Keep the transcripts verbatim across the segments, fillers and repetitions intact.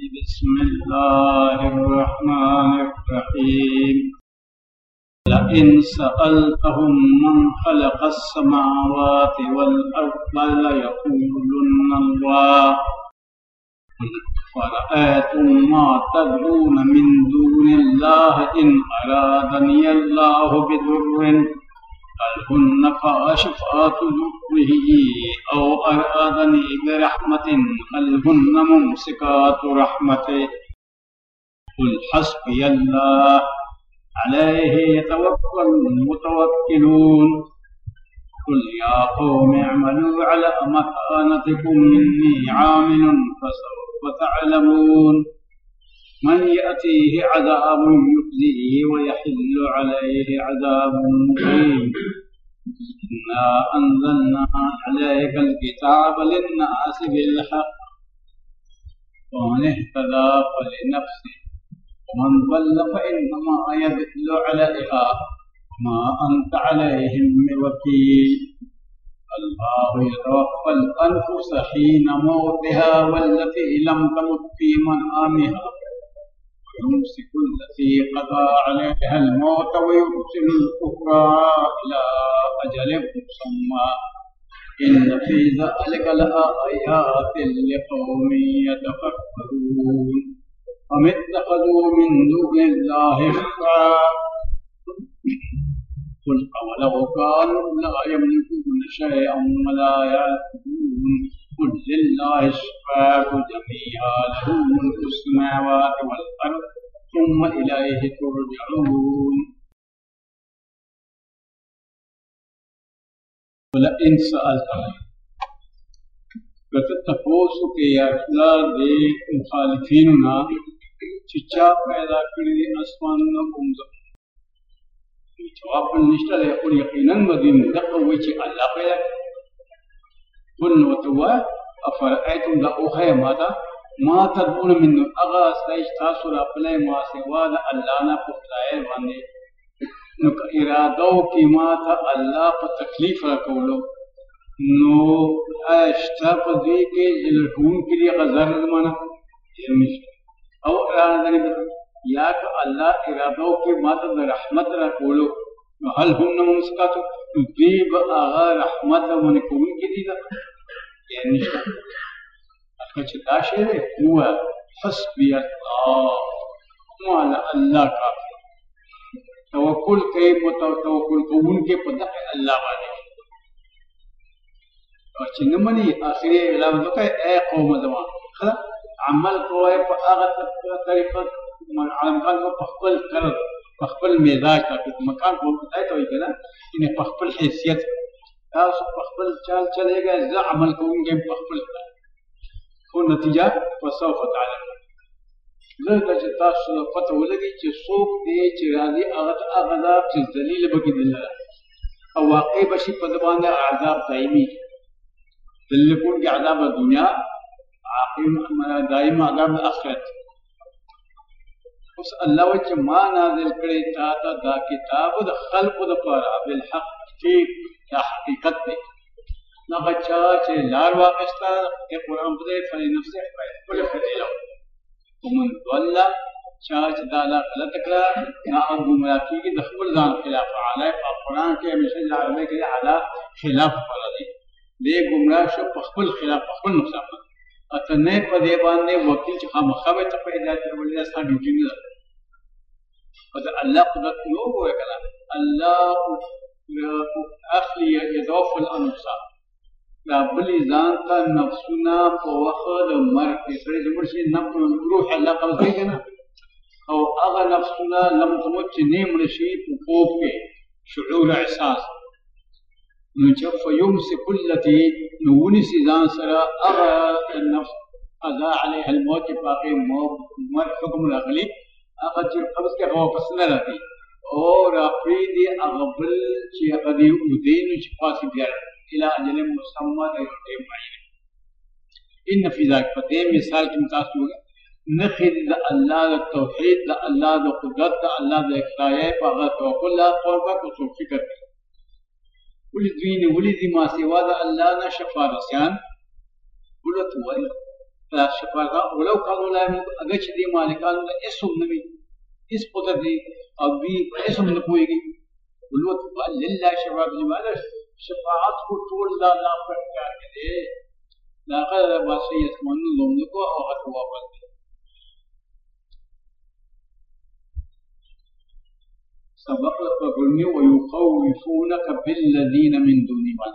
बिस्मिल्लाहिर्रहमानिर्रहीम। लइन सअल्तहुम मन खलक़स समावाति वल अर्द लयक़ूलुन्ना अल्लाह फ़रअयतुम मा तदऊन मिन दूनिल्लाहि इन अरादनियल्लाहु बिदुर्रिन हल हुन्ना काशिफ़ातु दुर्रिही औ अरादनी बिरहमतिन हल हुन्ना मुमसिकातु रहमतिही कुल हस्बियल्लाह अलैहि यतवक्कलुल मुतवक्किलून। कुल या कौमि अमलू अला मकानतिकुम इन्नी आमिलुन फसौफ तअलमून मन यअतीहि अज़ाबुन युख़ज़िही व यहिल्लु अलैहि अज़ाबुन मुक़ीम। इन्ना अंज़लना अलैकल किताब लिन्नासि बिलहक़्क़ फमन इह्तदा फलिनफ़्सिही वमन ضل فإنما يضل عليها وما أنت عليهم بوكيل। الله يتوفى الأنفس حين موتها والتي لم تمت في منامها ويمسك التي قضى عليها الموت ويرسل الأخرى إلى أجل مسمى إن في ذلك لآيات لقوم يتفكرون أم اتخذوا من دون الله شفعاء قل أولو كانوا لا يملكون شيئا ولا يعقلون قل لله الشفاعة جميعا له ملك السماوات والأرض ثم إليه ترجعون। ولئن سألتهم تپوسو کے یا اخلاق دے مخالفیننا چچا پیدا کری اسماننا کمزم جواب نشتا دے اور یقیناً مدین دقا ویچی اللہ پیدا قل نوتوا افرائیتم دا اوخی ماتا ما تدعون من اغا سلیش تاثر اپلے ما سوا دا اللہ نا پختائے باندے نک ارادو کی ماتا اللہ پا تکلیف رکولو نو اشتا پا دوی کے لٹون کے لیے غزر زمانہ او ارادنی یا کہ اللہ ارادو کی ماتد رحمت را کولو حل ہم نمسکاتو دیب آغا رحمت من کون کی دیدا یہ نشتا اکچھ داشے دے ہوا حسبی اللہ مولا اللہ کافی توکل کئی توکل کون کے پتہ اللہ والے چې نمني اخري اعلان وکړ اے قوم زمان خلا عمل کوی په هغه طریقه من عالم کان په خپل کړ په خپل مزاج په مکان په ځای ته وي کنه ان په خپل حیثیت تاسو په خپل چال چلےګا ز عمل کوونګې په خپل خو نتیجه وسوف تعلم زه چې تاسو پته ولګي چې څوک دې چې راځي هغه عذاب چې ذلیل بګي دلته او واقع بشي په باندې عذاب دایمي دلکون کی عذاب دنیا عاقب دائم عذاب آخرت اس اللہ وچ ما نازل کرے تا دا کتاب د خلق د پاره بالحق ٹھیک یا حقیقت دے نہ بچا چ لار واقعتا کہ قرآن دے فلی نفس کل فضیلہ ومن ضل چاچ دالا غلط کرا نہ ابو ملاکی کی دخل ذان خلاف علی قرآن کے ہمیشہ عربی کے اعلی خلاف فرضی دے گمراہ شو خپل خلاف خپل نقصان اتنے پدے باندې وکیل چې خامخابه ته پیدا کړولې اسا ډیوټي نه او الله قدرت نو وې کړه الله اخلي يضاف الانفس لا بلی ځان ته نفسنا په وخت مرګ کې سره د مرشي نفس روح الله قبض کنه او هغه نفسنا لم تمت نیم رشي په خوب کې شعور احساس نو چې فیمسک التي نونس ځان سره هغه النفس اذا عليها الموت باقي مر حکم راغلی هغه چې قبض کې واپس نه راځي او راپری دی هغه بل چې هغه دی ودین چې پاسې بیا الى اجل مسمى دی معین ان فی ذلک فتح مثال کې تاسو نخذ الله التوحید الله د قدرت الله د اختیار په هغه توکل لا قربه کو فکر ولي دين ولي ما سوى الله نا شفاعتيان قلت وای شفاعة ولو كانوا لا يملكون اگر چې دې مالکانو له اسم نه وي هیڅ قدرت دی او دوی په اسم نه پوهېږي ولوت لله شفاعة جماله شفاعت خو ټول د الله په اختیار کې دی لا هغه ما شي يسمعون لهم او هغه واقع دی سبق قبلني ويخوفونك بالذين من دون الله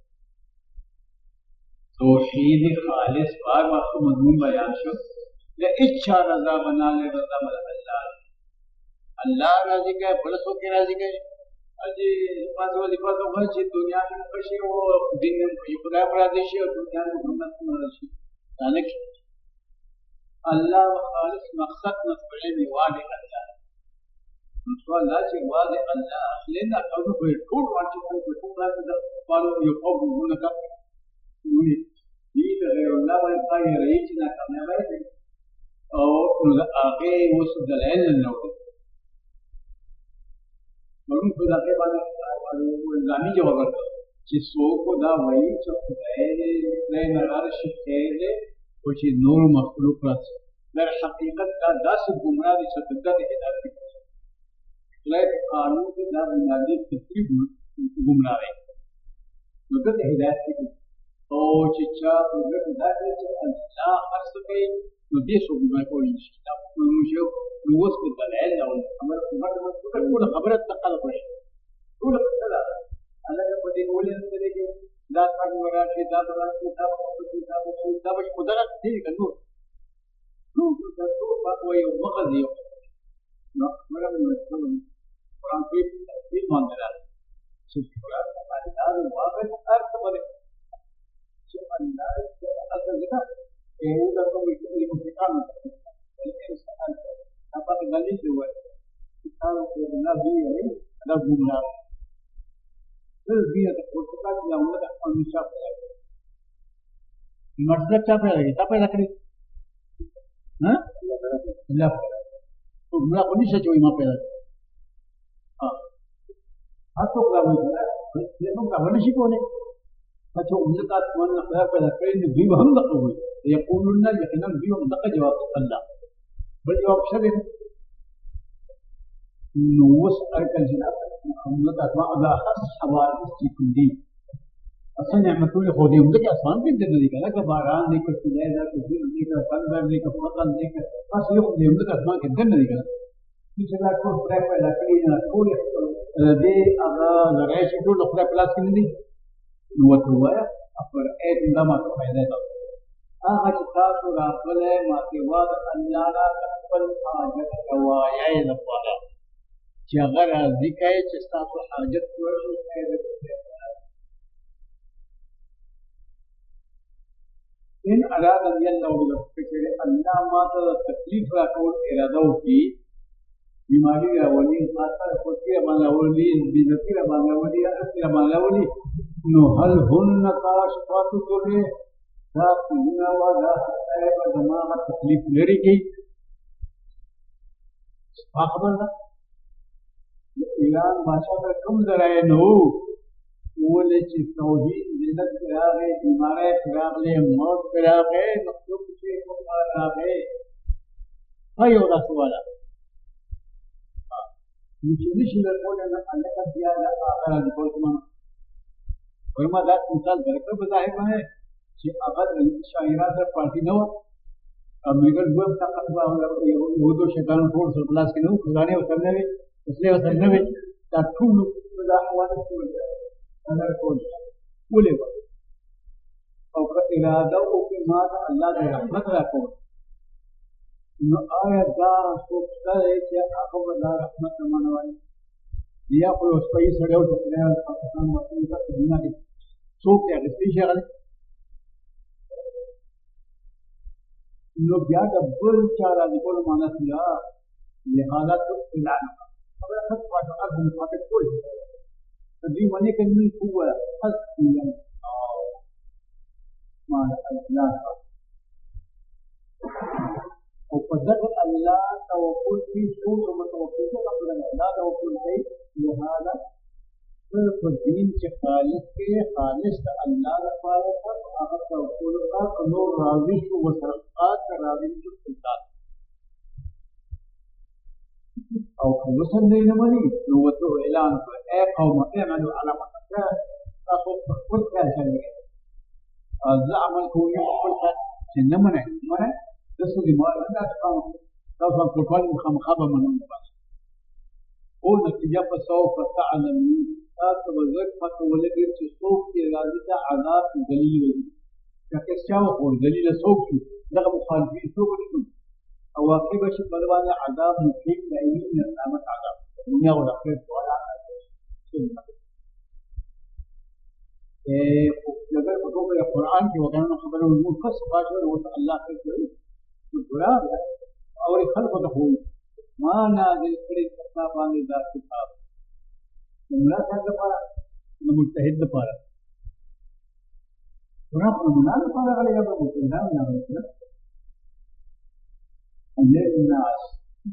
توحید خالص بار وقت مضمون بیان شو له اچھا رضا بنا لے رضا مل اللہ اللہ راضی کا بلسو کے راضی کا اجی پاس والی پاس وہ چھ دنیا میں خوشی وہ دین میں خدا پرادشی اور دنیا میں محمد صلی اللہ علیہ وسلم ذلك اللہ خالص مقصد نصبه بوعد اللہ نصبه لا شيء وعد اللہ لنا قوم کو ټول واچو کو ټول راځي قالو یو قوم هناك دي غير الله باندې پای رہی چې نا کامیابی دي او هغه اوس دلایل نه وو موږ په دغه باندې ځاني جواب ورکړو چې څوک دا وایي چې خدای دې نه نارش کېږي او چې نور مخلوق راځي در حقیقت دا داسې ګمراه دي چې دغه هدایت کوي خدای قانون کې دا بنیادی فطری ګمراه دی نو دغه هدایت کوي او چې چا په دې دا کې چې الله هر څه کوي نو دې څو به کولی شي دا نو یو نو اوس په دلایل او خبره په ټول خبره تقل کوي ټول خبره الله په دې ولې نه دی دا څنګه ورته دا راځي دا په دې دا په دې دا په خدای دې کنو نو دا ټول په یو مغزي نو مرام نو قرآن کې دې باندې راځي چې قرآن باندې دا واقع ارث باندې چې الله اصل دا یو د کوم یو مستقام انسان apa kembali dua kalau kita nabi ini ada guna lebih ada protokol yang ada manusia maksud apa lagi apa lagi Hah? Lah. Umrah pun bisa cuy apa lagi ah atau kalau dia pun kawan sih pun macam umrah kat mana apa lagi ini dia ham tak tahu dia pun nak dia kena dia tak jawab Allah berjawab saja nuwas arkan jinak Muhammad atwa ada khas hawadis की कुंडी असल नेमतों ने खोदी उनके आसमान पे दिन नहीं कहा कि बारान नहीं कर सुनाए ना कुछ नहीं कर बंदर नहीं कर पतन नहीं कर बस ये खोदी उनके आसमान के दिन नहीं कहा किसी का कोई फ्रैक पे लकड़ी ना कोई दे अगर लड़ाई से तो लकड़ा प्लास की नहीं nuwas हुआ है पर एक इंदामा तो पैदा था هغه چې تاسو راغلی ماتې واد الله را خپل حاجت کوایې لپاره چې هغه راضي کوي چې ستاسو حاجت پوره شي ان اراد الله بالفکر الله ماته تکلیف راکول اراده وکړي بیماری راولي خاطر کوتي باندې راولي بيزتي باندې راولي اثر باندې راولي نو هل هن کاشفات ذره دا کلونه والا ایب دماغ تکلیف لري کی خبر ده ایران بادشاہ ته کوم ځای نو ولې چې توحید ملت راغې بیمارې راغلې موت راغې مخلوق چې کوم راغې هيو دا سوال چې نشي ورکول نه الله بیا دا هغه د کوم ورما دا مثال درکړه په ظاهر باندې چې هغه شاعرانو سره پارټي نه و او مګر دوه طاقت به یو دو شیطان ټول سر پلاس کې نو خدانه او سره وي اصلي وسره نه وي دا ټول د احوال ټول انا ټول ولې او په اراده او په ما د الله د رحمت راکو نو آیا دا څوک چې هغه د رحمت منوي یا په اوس په سره او د پاکستان مسلمان په دنیا کې څوک یې غوښتي شغله نو بیا د بل چا راځي کول معنا سیا لہذا تو اعلان خبره خط واټو اذن پاتې کول دې باندې کوي قوه خاص کیږي معنا اعلان او په دغه الله توکل کی ټول متوکل خبره نه توکل کوي لہذا صرف دین چې خالص کې خالص د الله لپاره کا هغه توکل کا نور راضي شو وسرقات راضي شو سلطان او خلصا دې نه مانی نو وته اعلان کړ اے قوم اعملوا على ما تاسو خپل کار کوي ځا عمل کوي خپل کار چې نه منه منه تاسو دې ما نه تاسو تاسو په خپل مخامخه منو او نتیجه په سوف تعلمون تاسو وزر پته ولګي چې څوک چې راځي دا عذاب دلیل وي چې څاو خو دلیل څوک شي دغه مخالفین څوک دي او واقع بشي په باندې عذاب مفيد دایي نه قیامت عذاب دنیا او آخرت والا اے لږه په کومه قرآن کې وګڼو خبره مو خاص واجب او الله کوي ګورا او خلق ته هو ما نازل کړي کتاب باندې دا کتاب موږ څنګه لپاره نو مجتهد لپاره ورته موږ نه لپاره غلي غو نه نه نه الناس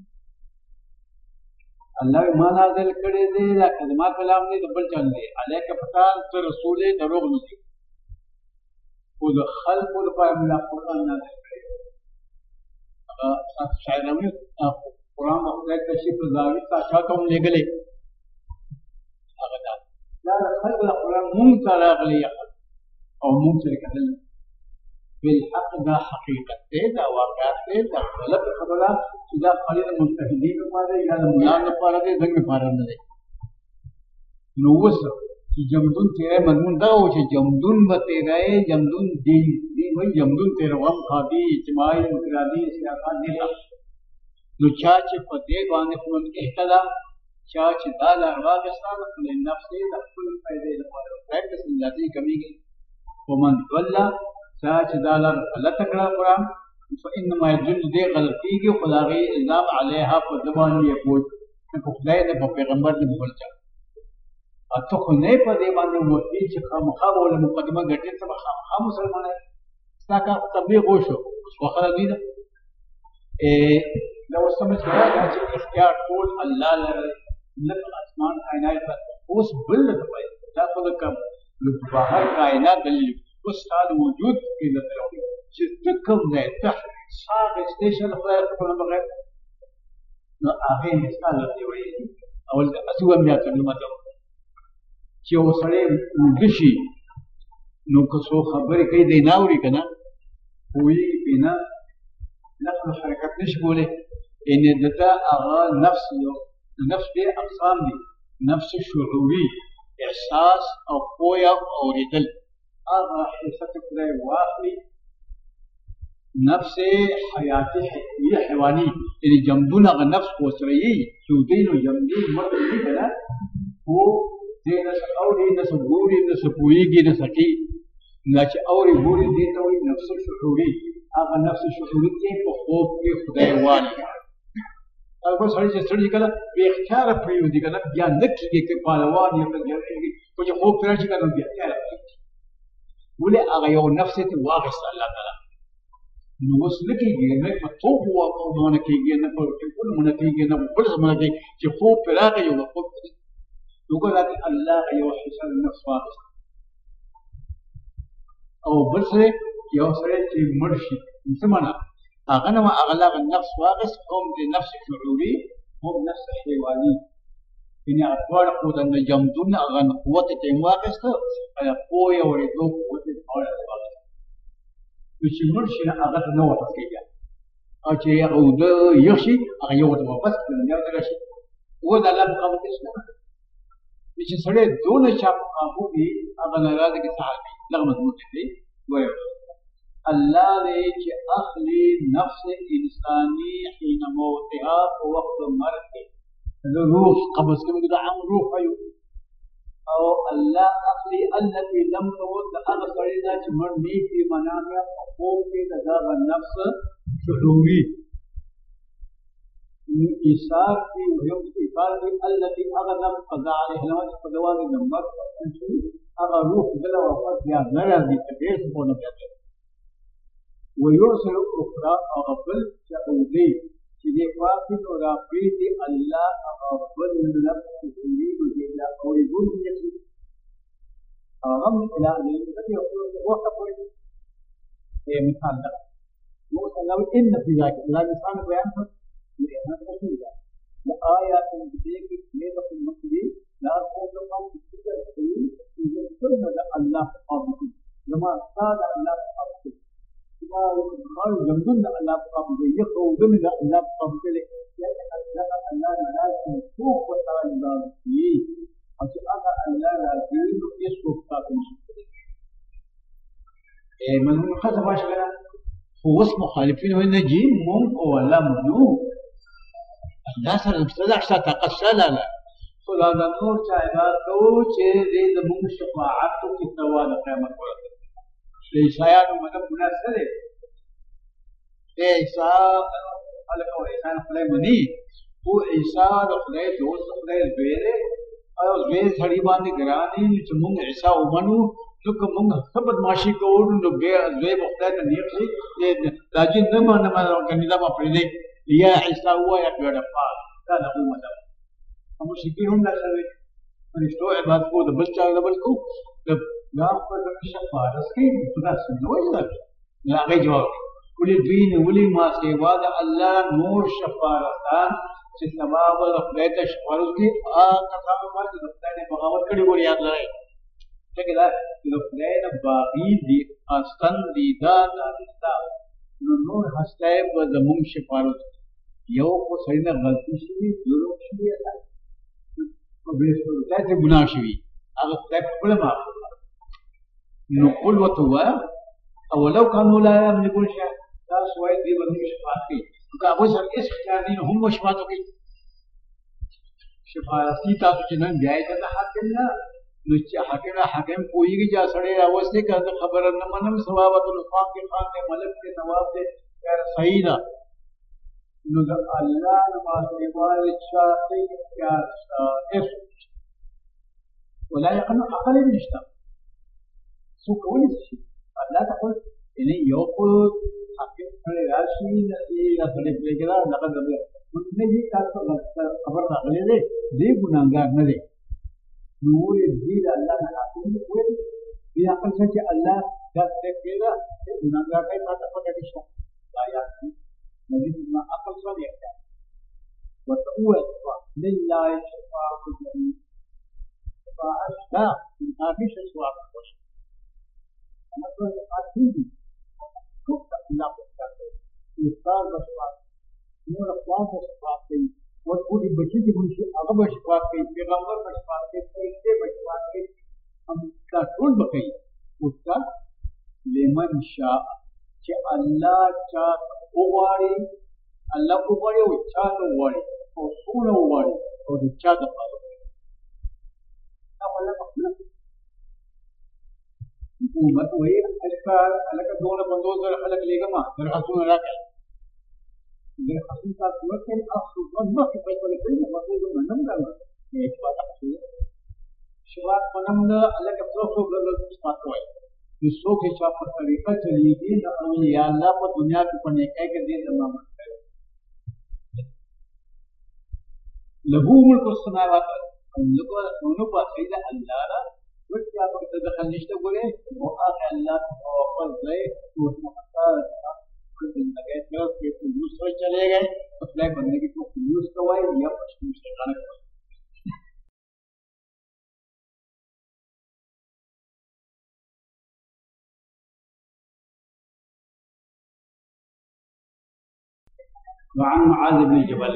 الله ما نازل کړي دي دا کلمات کلام دې بل چل دي الیک فتان تو رسول دروغ نه دي او د خلق لپاره موږ قرآن نازل کړي هغه شاعرانه قرآن خدای تشریف زاوی تا چاته هم لګلې هغه دا دا خلق قرآن مونږ ته راغلی او مونږ سره کتل بالحق دا حقیقت دی دا واقعیت دی دا غلط خبره چې دا خالي د مجتهدین لپاره یا د ملان لپاره دی زنګ لپاره نه دی نو اوس چې جمدون تیرې مضمون دا و چې جمدون به تیرې جمدون دین دین وایي جمدون تیرې غم خادي اجتماعي انفرادي سیاست دی نو چا چې په دې باندې خپل اهتدا چا چې دا لارواغستان خپل نفس دې د خپل فائدې لپاره پریکټس لازمي کوي ومن ضل چا چې دا لار غلط کړه قرآن فانما يدل دې غلطيږي خدای الزام عليها په زبان یې کوي په خدای نه په پیغمبر دې بولچا اته خو نه په دې باندې وتی چې خامخا ولا مقدمه غټه څه خامخا مسلمانه ساکا تبلیغ وشو وخره دې دا وسمه چې چې اختیار ټول الله لره لکه اسمان کائنات اوس بل ته وایي دا په کوم بهر کائنات دلیل اوس تعال موجود کې د تلوي چې تکم نه تحت صاحب سټیشن خدای په بغیر نو هغه مثال دی وایي اول اسو بیا کلمه ده چې وسړی مدشي نو که څو خبرې کوي دی ناوري کنه وی بنا نفس حرکت نشي کولی ان دته هغه نفس یو نفس به اقسام دي نفس شعوري احساس او پویا او ریدل هغه حصه کړه واخلي نفس حیاتي حیواني یعنی جمدون هغه نفس وسري سودین او جمدون مرته دي کنه هو دې نس او دې نس ګوري نس پويږي نس کی نه چې اوري ګوري دې ته وي نفس شعوري هغه نفس شعوري ته په خوب کې خدای والي هغه سړی چې سړی کله به اختیار پریوزي کنه بیا نه کیږي چې پهلوان یې په ځای کې خو چې خوب تر شي کنه بیا اختیار ولې هغه یو نفس ته واغست الله تعالی نو اوس لکېږي نه په توپ واقعونه کېږي نه په ټکول مونږ کېږي نه په بل ځمانه کې چې خوب پر هغه یو خوب نو ګورئ الله یو حسن نفس واغست او بل څه یو سره چې مرشي مسلمانه هغه نو اغلب النفس واغست قوم دي نفس شعوري هم نفس حيواني ان اطوار قوت ان جمدون اغن قوت ته واغست ایا قوي او دو قوت او واغست چې مرشي هغه نو واپس کیږي او چې او د یشي هغه یو واپس کیږي یو درشي و د الله مقابل څه چې سره دونه چا قابو دي هغه راځي کې صحابي لغه مضمون دي وایي الله دې چې اخلي نفس انساني حين موتها په وخت مرګ کې روح قبض کوي دا عام روح وي او الله اخلي التي لم تموت هغه سړی دا چې مړ نه کی منامه او کې دا نفس شعوري ایثار کی یو ایثار کی التي اغلب قضا عليه نوات قدوان نمبر هغه روح دل واپس یا نه راځي چې ډېر څه نه کوي ويرسل اخرى اغفل شعودي Jadi wakil rafiqi Allah afdal nafsi yuridu ila aw yuridu yasi agam ila alayhi tadi waktu apa ये मिसाल दा वो सलाम इन नतीजा के अल्लाह इंसान बयान कर ये ना नहीं है ये आयत में कि ये तो मसली ला को हम फिक्र करें ये तो अल्लाह अब लमा साद अल्लाह अब ما ما يجمدون الله قبل يقوا ضمن الله قبل لأن الله الله لازم يشوف وتعالى فيه عشان هذا الله لازم يشوف تاكم إيه من هم خذ ما شغله هو اسمه مخالفين وين جيم ممكن ولا ممنوع الناس المستدعى عشان تقصى لا لا خذ هذا نور شايبات تو شيء ذي من الشفاعات في التوالى قيامة القرآن لإشاعة مدى مناسبة إيساء على كون إنسان خلاه مني هو إيساء خلاه دوست خلاه البيرة أو البيرة ثريبان الجراني نجمون إيساء ومنو لك من سبب ماشي كون نبغى البيرة مختار نيجي لكن نما نما كنيدا ما بريدة يا إيساء هو يا بيرة فار هذا هو مدى هم شكلهم لا سوي من يشتوى عباد كود بلشة قبل كو لا أقول لك شفاعة سكين تدرس من وين ذاك لا غير جواب كل دين ولي ما سوى الله نور شفاعة سبب الخلق شفاعة كي آه كلام ما جدّا نه بغاوت كذي بولي ياد لائے كذا الخلق باقي دي أستن دي دان أستا نور هستاي بزمم شفاعة يو کو سيدنا غلطي شوي ظلم شوي أتا وبيسول كذا گناه شوي أغلب تقبل ما نقول وتوا أولو كانوا لا يملكون شيئا لا سوى دي بندي شفاعة كي كأبو سر إيش كانين هم شفاعة كي شفاعة سيتا سجنان جاي كذا حكمنا نچ حكمنا حكم कोई की जा सड़े अवस्थे का खबर न मनम सवाबत उल्फाक के खान के मलक के नवाब से यार सही ना नुद अल्लाह नमाज़ वाल शाती क्या इस वला यकन अकल निश्ता سو کولی شي الله تقول ان یو کو حقیقت سره راشي نه یا سره پرېګرا لقد نه دي تاسو خبر راغلي دي دې ګناګار نه دي نور دې الله نه حاکم دي دې عقل چې الله دا څه کېدا ګناګار کوي تاسو په دې شو آیا نبی ما عقل سره دی وتقوى لله شفاعة الجميع فأشتاق ما فيش سواء मतलब आखिरी खूब तकलीफ होता है इस्तार बशवात नूर अफ़वाह बशवात की और पूरी बच्ची की मुझे आगे बशवात की पैगंबर बशवात की फरिश्ते बशवात की हम का टूल बकई उसका लेमन शाह कि अल्लाह चा उवाड़ी अल्लाह को बड़े उच्चा तो उवाड़ी और सोना उवाड़ी और उच्चा दफा ना मतलब हुकूमत वही अलका अलका दोनों बंदों से अलग लेगा मां दरखास्तों में रखा दरखास्तों का पूरा के अफसोस मत के पैसे लेते हैं मतलब जो मनम डाला एक बात है शुरुआत मनम ने अलग अफसोस को गलत बात हुई जिसको के छाप पर तरीका चलेगी ना या अल्लाह पर दुनिया के पने कह के दे जमा मत कर लघु मुल्क समावात हम लोग दोनों पर सही अल्लाह कुछ क्या तो दखल निश्चित बोले वो आगे अल्लाह तवक्कुल गए तो मुख्तार कुछ दिन लगे तो फिर दूसरे चले गए तो फ्लैग बनने की तो न्यूज़ करवाई या पश्चिम से गाना وعن معاذ بن جبل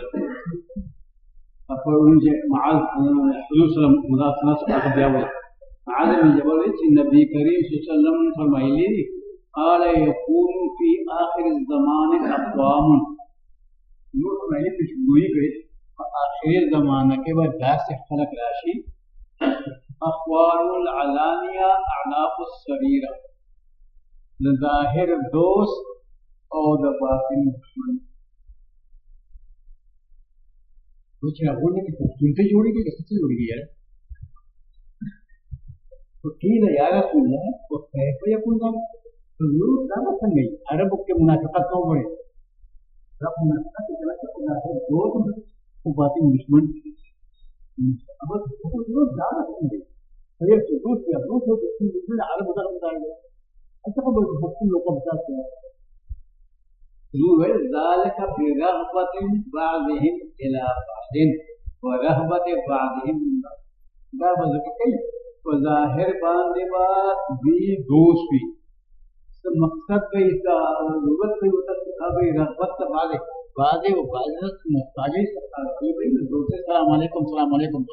فقال معاذ حضور صلى الله عليه وسلم معاذ بن جبل النبي كريم صلى الله عليه وسلم فرمائے قال يكون في آخر الزمان أقوام نور فرمائے پیشگوئی کرے آخر زمانہ کے بعد دس خلق راشی أخوان العلانية أعناق السريرة لظاهر دوست أو باطن دشمن कुछ बोलने की सुनते जोड़ेगी कैसे जोड़ेगी यार तो قيل يا رسول الله وكيف يكون ذلك؟ فالنور لا مثل أربك منافقات نوبري رب منافقات ثلاثة दोस्त वो बातें दुश्मन अब वो ज्यादा ये दोस्त या दोस्त हो दुश्मन आगे बता बता अच्छा को बच्चे लोग को बता हैं ذلك برغبة بعضهم إلى بعض ورهبة بعضهم دا مذکر کئی وظاہر باندې با بھی دوست بھی مقصد کئی کا ضرورت کئی ہوتا ہے رغبت سے بعد بعد وہ بعد محتاج ہی سکتا ہے بھائی دوست السلام علیکم السلام علیکم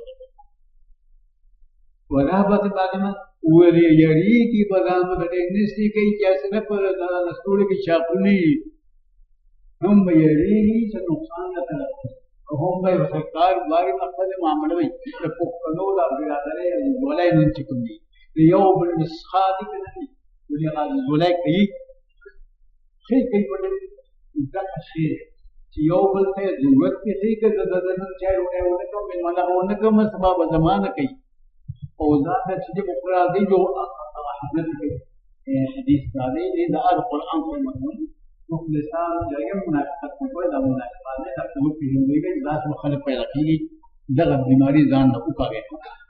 ورهبة بعضهم وری یری کی بغام د نستی کئی جیسے نہ پر نسوڑ کی چاپلی هم یری چې نقصان نه کوي هم به سرکار باندې خپل معاملې وي د پښتنو د برادرۍ ولای نه چې کوي یو بل مسخادي کنه ولې غاړي ولای کوي شي کوي په دې دا شي چې یو بل ته ضرورت کې شي چې د دې چا یو نه ونه کوم مله ونه کوم سبب زمانه کوي او ذات چې په قرآن دی جو حضرت کې حدیث دی د القرآن په مضمون مخلصان جایم منافقت کوي دا منافقانه د قوت په هندوی کې ذات مخالف پیدا کیږي دغه بیماری ځان نه وکړي